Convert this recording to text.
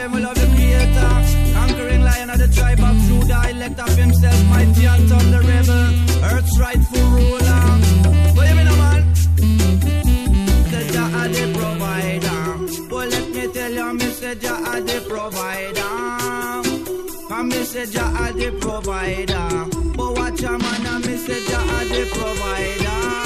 them we love the creator. Conquering lion of the tribe of Judah. Elect of himself, mighty and thunderable. Earth's rightful ruler. What you mean, man? Say Jah are the provider. Well, let me tell you, me say Jah are the provider. Come me say Jah are the provider. But watch a man and me say Jah are the provider.